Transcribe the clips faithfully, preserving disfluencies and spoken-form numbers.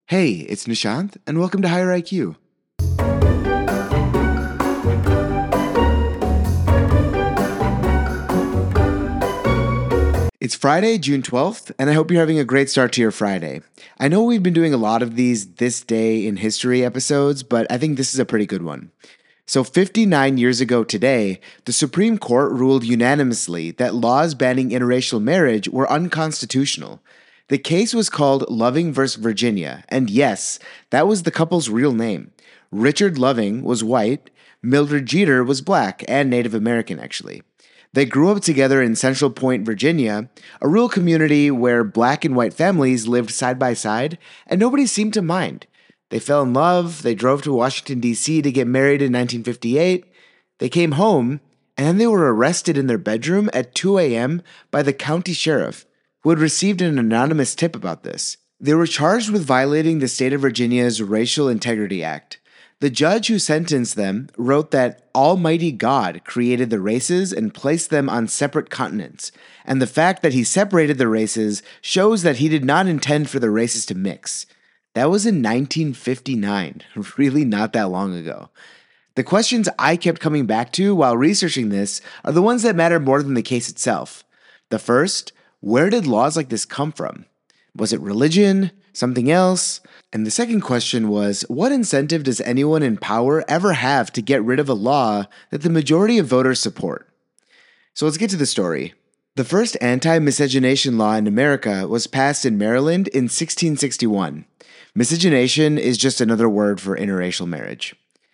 Hey, it's Nishant, and welcome to Higher I Q. It's Friday, June twelfth, and I hope you're having a great start to your Friday. I know we've been doing a lot of these This Day in History episodes, but I think this is a pretty good one. So, fifty-nine years ago today, the Supreme Court ruled unanimously that laws banning interracial marriage were unconstitutional. The case was called Loving v. Virginia, and yes, that was the couple's real name. Richard Loving was white, Mildred Jeter was black and Native American, actually. They grew up together in Central Point, Virginia, a rural community where black and white families lived side by side, and nobody seemed to mind. They fell in love, they drove to Washington, D C to get married in nineteen fifty-eight, they came home, and then they were arrested in their bedroom at two a.m. by the county sheriff, who had received an anonymous tip about this. They were charged with violating the state of Virginia's Racial Integrity Act. The judge who sentenced them wrote that Almighty God created the races and placed them on separate continents, and the fact that he separated the races shows that he did not intend for the races to mix. That was in nineteen fifty-nine, really not that long ago. The questions I kept coming back to while researching this are the ones that matter more than the case itself. The first, where did laws like this come from? Was it religion? Something else? And the second question was, what incentive does anyone in power ever have to get rid of a law that the majority of voters support? So let's get to the story. The first anti-miscegenation law in America was passed in Maryland in sixteen sixty-one. Miscegenation is just another word for interracial marriage.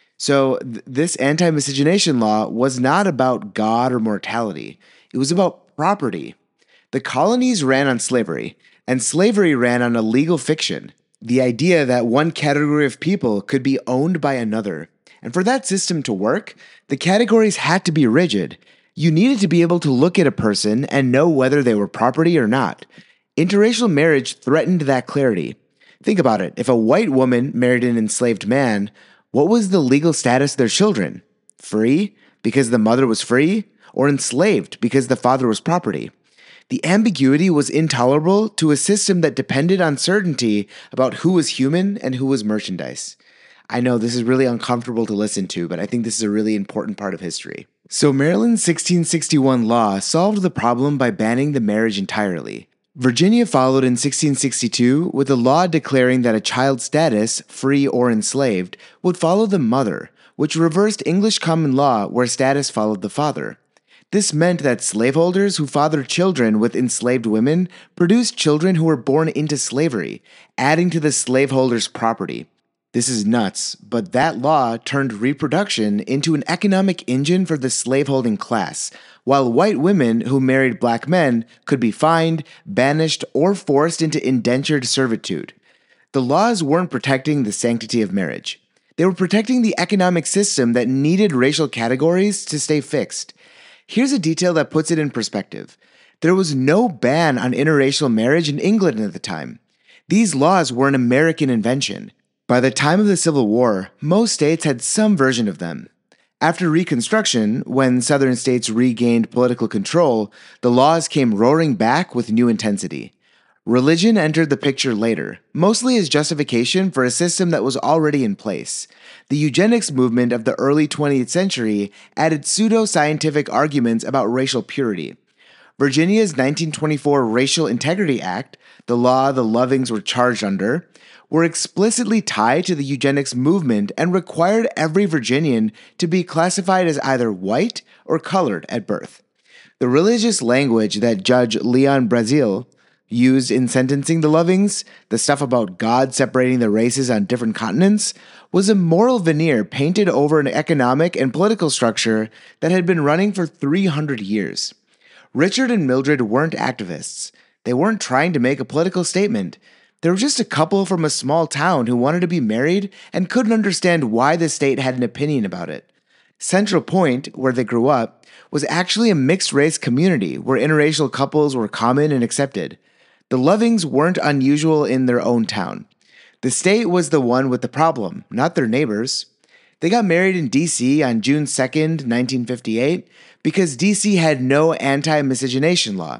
So th- this anti-miscegenation law was not about God or mortality. It was about property. The colonies ran on slavery, and slavery ran on a legal fiction, the idea that one category of people could be owned by another. And for that system to work, the categories had to be rigid. You needed to be able to look at a person and know whether they were property or not. Interracial marriage threatened that clarity. Think about it. If a white woman married an enslaved man, what was the legal status of their children? Free, because the mother was free, or enslaved, because the father was property? The ambiguity was intolerable to a system that depended on certainty about who was human and who was merchandise. I know this is really uncomfortable to listen to, but I think this is a really important part of history. So Maryland's sixteen sixty-one law solved the problem by banning the marriage entirely. Virginia followed in sixteen sixty-two with a law declaring that a child's status, free or enslaved, would follow the mother, which reversed English common law where status followed the father. This meant that slaveholders who fathered children with enslaved women produced children who were born into slavery, adding to the slaveholders' property. This is nuts, but that law turned reproduction into an economic engine for the slaveholding class, while white women who married black men could be fined, banished, or forced into indentured servitude. The laws weren't protecting the sanctity of marriage. They were protecting the economic system that needed racial categories to stay fixed. Here's a detail that puts it in perspective. There was no ban on interracial marriage in England at the time. These laws were an American invention. By the time of the Civil War, most states had some version of them. After Reconstruction, when Southern states regained political control, the laws came roaring back with new intensity. Religion entered the picture later, mostly as justification for a system that was already in place. The eugenics movement of the early twentieth century added pseudo-scientific arguments about racial purity. Virginia's nineteen twenty-four Racial Integrity Act, the law the Lovings were charged under, were explicitly tied to the eugenics movement and required every Virginian to be classified as either white or colored at birth. The religious language that Judge Leon Brazil used in sentencing the Lovings, the stuff about God separating the races on different continents, was a moral veneer painted over an economic and political structure that had been running for three hundred years. Richard and Mildred weren't activists. They weren't trying to make a political statement. They were just a couple from a small town who wanted to be married and couldn't understand why the state had an opinion about it. Central Point, where they grew up, was actually a mixed-race community where interracial couples were common and accepted. The Lovings weren't unusual in their own town. The state was the one with the problem, not their neighbors. They got married in D C on June second, nineteen fifty-eight, because D C had no anti-miscegenation law.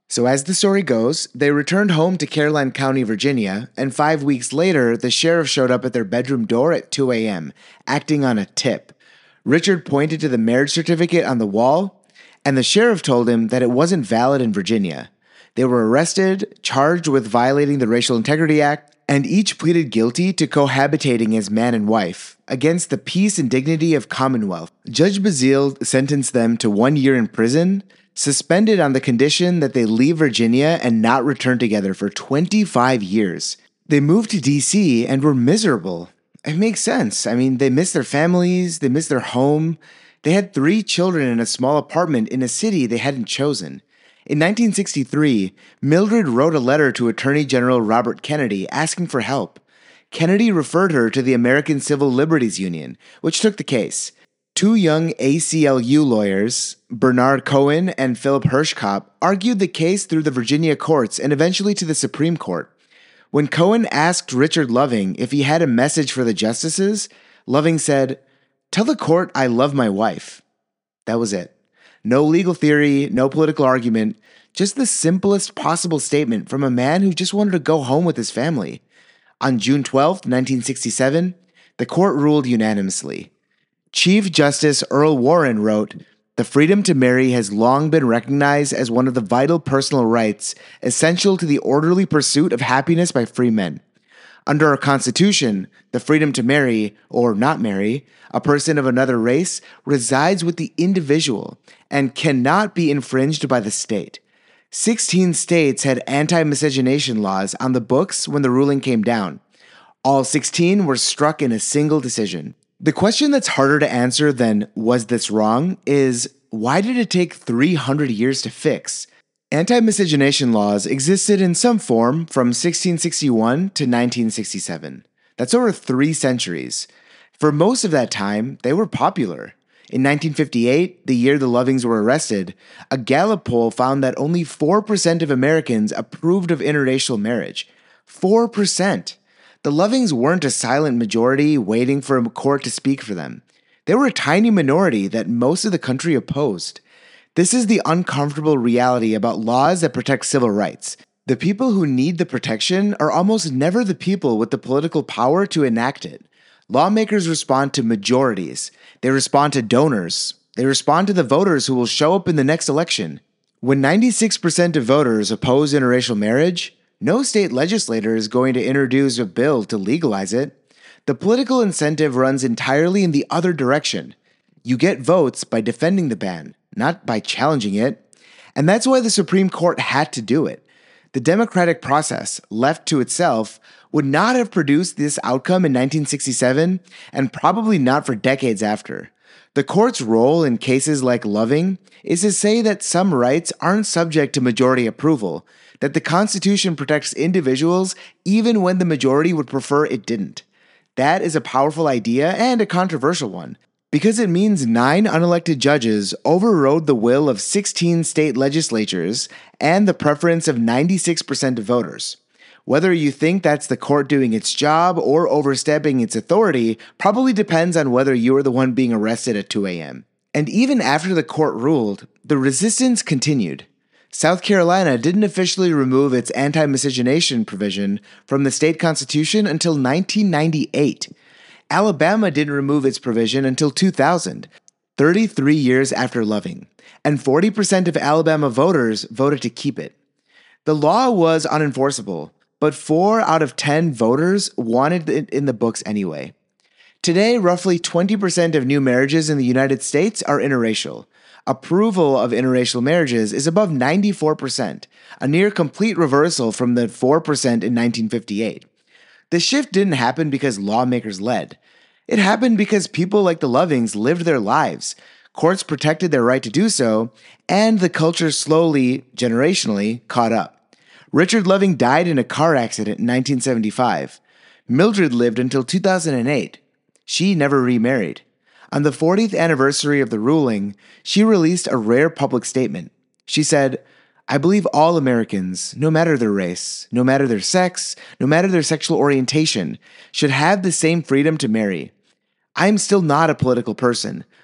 So, as the story goes, they returned home to Caroline County, Virginia, and five weeks later, the sheriff showed up at their bedroom door at two a.m., acting on a tip. Richard pointed to the marriage certificate on the wall, and the sheriff told him that it wasn't valid in Virginia. They were arrested, charged with violating the Racial Integrity Act, and each pleaded guilty to cohabitating as man and wife, against the peace and dignity of Commonwealth. Judge Bazile sentenced them to one year in prison, suspended on the condition that they leave Virginia and not return together for twenty-five years. They moved to D C and were miserable. It makes sense. I mean, they missed their families, they missed their home. They had three children in a small apartment in a city they hadn't chosen. In nineteen sixty-three, Mildred wrote a letter to Attorney General Robert Kennedy asking for help. Kennedy referred her to the American Civil Liberties Union, which took the case. Two young A C L U lawyers, Bernard Cohen and Philip Hirschkopf, argued the case through the Virginia courts and eventually to the Supreme Court. When Cohen asked Richard Loving if he had a message for the justices, Loving said, "Tell the court I love my wife." That was it. No legal theory, no political argument, just the simplest possible statement from a man who just wanted to go home with his family. On June twelfth, nineteen sixty-seven, the court ruled unanimously. Chief Justice Earl Warren wrote, "The freedom to marry has long been recognized as one of the vital personal rights essential to the orderly pursuit of happiness by free men. Under our Constitution, the freedom to marry, or not marry, a person of another race resides with the individual and cannot be infringed by the state." Sixteen states had anti-miscegenation laws on the books when the ruling came down. All sixteen were struck in a single decision. The question that's harder to answer than "was this wrong?" is, why did it take three hundred years to fix? Anti-miscegenation laws existed in some form from sixteen sixty-one to nineteen sixty-seven. That's over three centuries. For most of that time, they were popular. In nineteen fifty-eight, the year the Lovings were arrested, a Gallup poll found that only four percent of Americans approved of interracial marriage. four percent! The Lovings weren't a silent majority waiting for a court to speak for them. They were a tiny minority that most of the country opposed. This is the uncomfortable reality about laws that protect civil rights. The people who need the protection are almost never the people with the political power to enact it. Lawmakers respond to majorities. They respond to donors. They respond to the voters who will show up in the next election. When ninety-six percent of voters oppose interracial marriage, no state legislator is going to introduce a bill to legalize it. The political incentive runs entirely in the other direction. You get votes by defending the ban, not by challenging it. And that's why the Supreme Court had to do it. The democratic process, left to itself, would not have produced this outcome in nineteen sixty-seven, and probably not for decades after. The court's role in cases like Loving is to say that some rights aren't subject to majority approval, that the Constitution protects individuals even when the majority would prefer it didn't. That is a powerful idea and a controversial one, because it means nine unelected judges overrode the will of sixteen state legislatures and the preference of ninety-six percent of voters. Whether you think that's the court doing its job or overstepping its authority probably depends on whether you are the one being arrested at two a.m. And even after the court ruled, the resistance continued. South Carolina didn't officially remove its anti-miscegenation provision from the state constitution until nineteen ninety-eight. Alabama didn't remove its provision until two thousand, thirty-three years after Loving, and forty percent of Alabama voters voted to keep it. The law was unenforceable, but four out of ten voters wanted it in the books anyway. Today, roughly twenty percent of new marriages in the United States are interracial. Approval of interracial marriages is above ninety-four percent, a near complete reversal from the four percent in nineteen fifty-eight. The shift didn't happen because lawmakers led. It happened because people like the Lovings lived their lives, courts protected their right to do so, and the culture slowly, generationally, caught up. Richard Loving died in a car accident in nineteen seventy-five. Mildred lived until two thousand eight. She never remarried. On the fortieth anniversary of the ruling, she released a rare public statement. She said, "I believe all Americans, no matter their race, no matter their sex, no matter their sexual orientation, should have the same freedom to marry. I am still not a political person,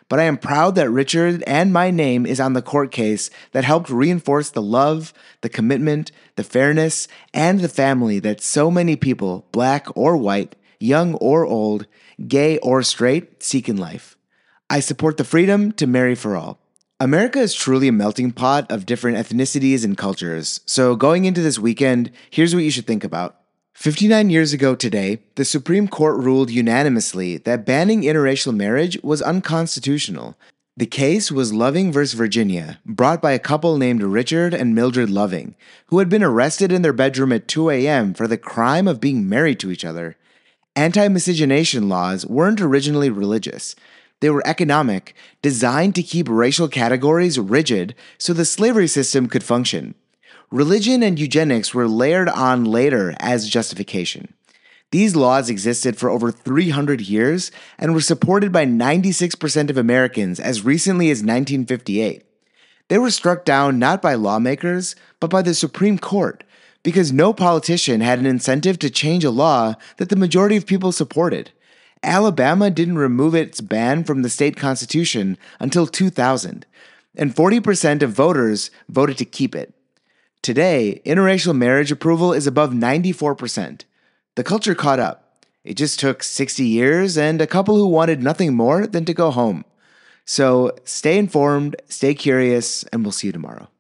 but I am proud that Richard and my name is on the court case that helped reinforce the love, the commitment, the fairness, and the family that so many people, black or white, young or old, gay or straight, seek in life. I support the freedom to marry for all. America is truly a melting pot of different ethnicities and cultures, so going into this weekend, here's what you should think about. fifty-nine years ago today, the Supreme Court ruled unanimously that banning interracial marriage was unconstitutional. The case was Loving v. Virginia, brought by a couple named Richard and Mildred Loving, who had been arrested in their bedroom at two a.m. for the crime of being married to each other. Anti-miscegenation laws weren't originally religious. They were economic, designed to keep racial categories rigid so the slavery system could function. Religion and eugenics were layered on later as justification. These laws existed for over three hundred years and were supported by ninety-six percent of Americans as recently as nineteen fifty-eight. They were struck down not by lawmakers, but by the Supreme Court, because no politician had an incentive to change a law that the majority of people supported. Alabama didn't remove its ban from the state constitution until two thousand, and forty percent of voters voted to keep it. Today, interracial marriage approval is above ninety-four percent. The culture caught up. It just took sixty years and a couple who wanted nothing more than to go home. So stay informed, stay curious, and we'll see you tomorrow.